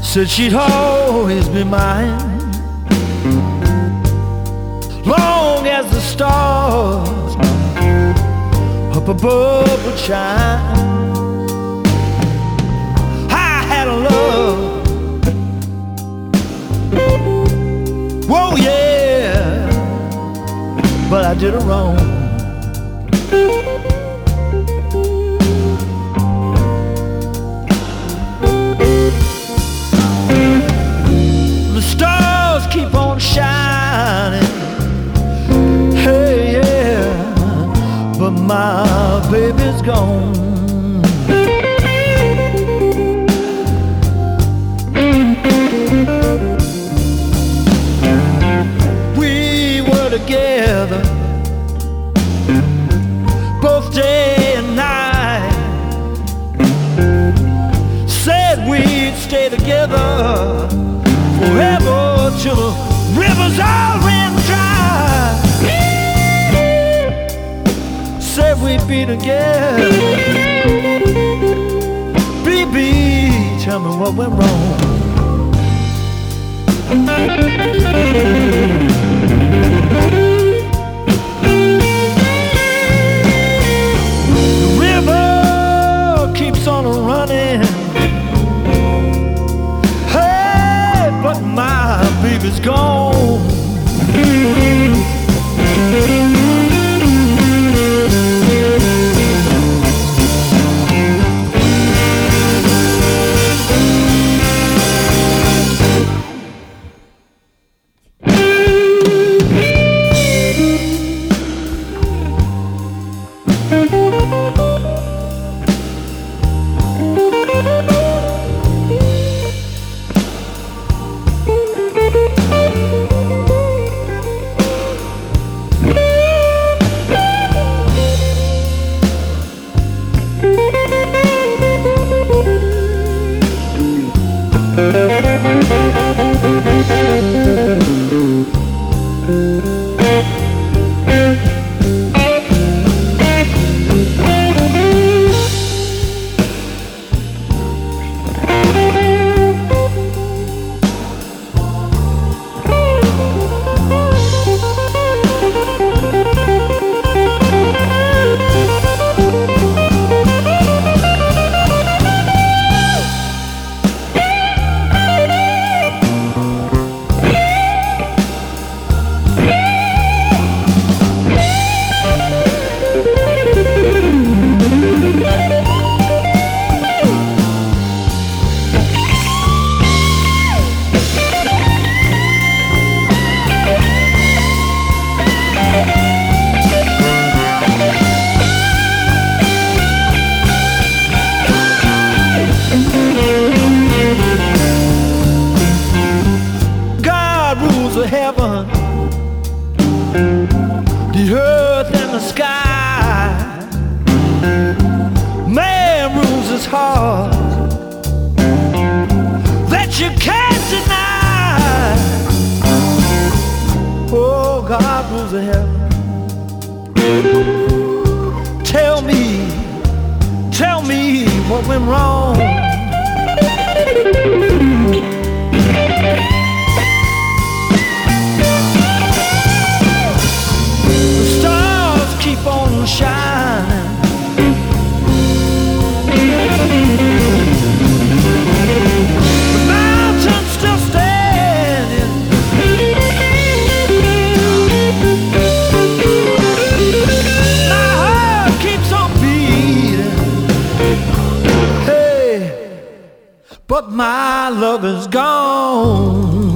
Said she'd always be mine, long as the stars up above would shine. I had a love, whoa yeah, but I did her wrong. The stars keep on shining, hey yeah, but my baby's gone. We were together both day and night, said we'd stay together forever till the rivers all ran dry. Said we'd be together. Baby, tell me what went wrong. The river keeps on running, hey, but my baby's gone. Heaven, the earth and the sky. Man rules his heart, that you can't deny. Oh, God rules the heaven. Tell me what went wrong. Keep on shining. The mountain's still standing. My heart keeps on beating. Hey, but my love is gone.